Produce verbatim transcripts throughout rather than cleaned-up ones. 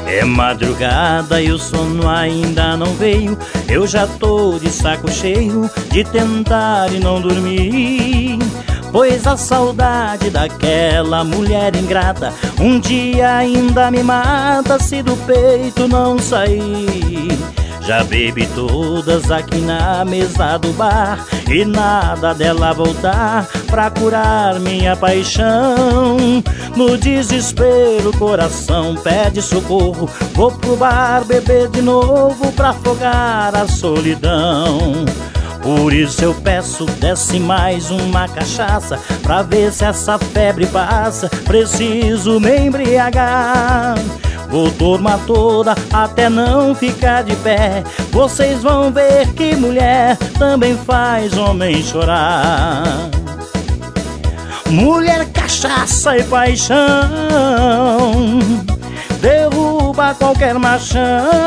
É madrugada e o sono ainda não veio. Eu já tô de saco cheio de tentar e não dormir, pois a saudade daquela mulher ingrata um dia ainda me mata se do peito não sair. Já bebi todas aqui na mesa do bar e nada dela voltar pra curar minha paixão. No desespero o coração pede socorro, vou pro bar beber de novo pra afogar a solidão. Por isso eu peço, desce mais uma cachaça pra ver se essa febre passa, preciso me embriagar. Vou tomar toda até não ficar de pé, vocês vão ver que mulher também faz homem chorar. Mulher, cachaça e paixão derruba qualquer machão.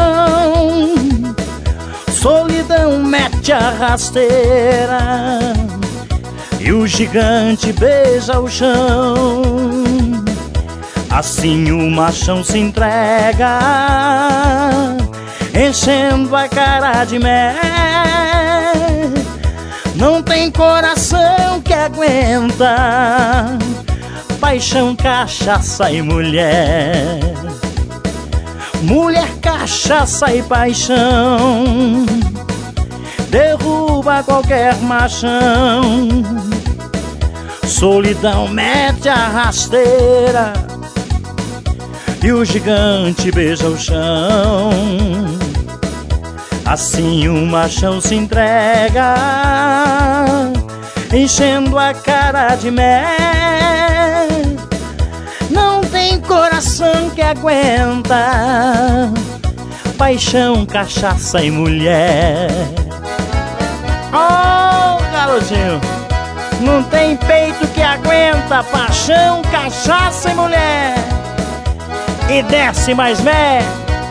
Solidão mete a rasteira e o gigante beija o chão. Assim o machão se entrega, enchendo a cara de mel. Não tem coração que aguenta paixão, cachaça e mulher. Mulher, cachaça e paixão derruba qualquer machão. Solidão mete a rasteira e o gigante beija o chão. Assim o machão se entrega, enchendo a cara de mel. Não tem coração que aguenta paixão, cachaça e mulher. Oh, garotinho, não tem peito que aguenta paixão, cachaça e mulher. E desce mais mé.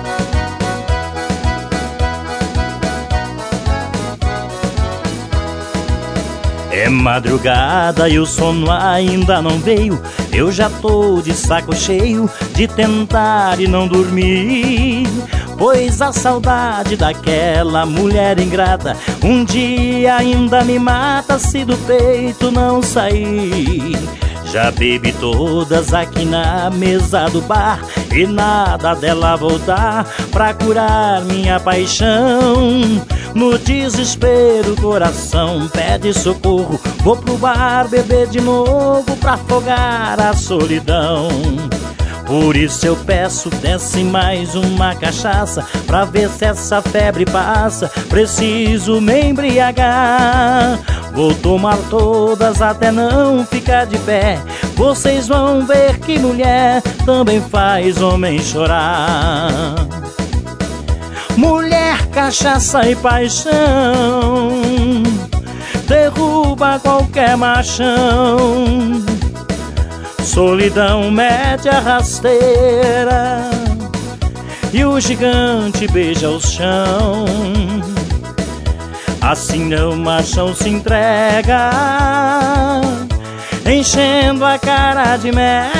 É madrugada e o sono ainda não veio. Eu já tô de saco cheio de tentar e não dormir, pois a saudade daquela mulher ingrata um dia ainda me mata se do peito não sair. Já bebi todas aqui na mesa do bar e nada dela voltar pra curar minha paixão. No desespero o coração pede socorro, vou pro bar beber de novo pra afogar a solidão. Por isso eu peço, desce mais uma cachaça pra ver se essa febre passa, preciso me embriagar. Vou tomar todas até não ficar de pé, vocês vão ver que mulher também faz homem chorar. Mulher, cachaça e paixão derruba qualquer machão. Solidão mete a rasteira e o gigante beija o chão. Assim o machão se entrega, enchendo a cara de mel.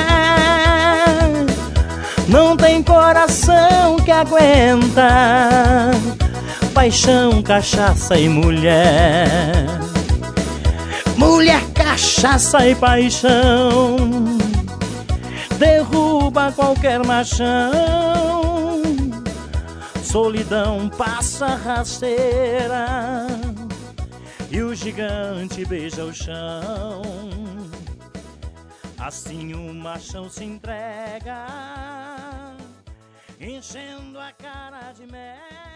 Não tem coração que aguenta paixão, cachaça e mulher. Mulher, cachaça e paixão derruba qualquer machão. Solidão passa rasteira e o gigante beija o chão. Assim o machão se entrega, enchendo a cara de mel.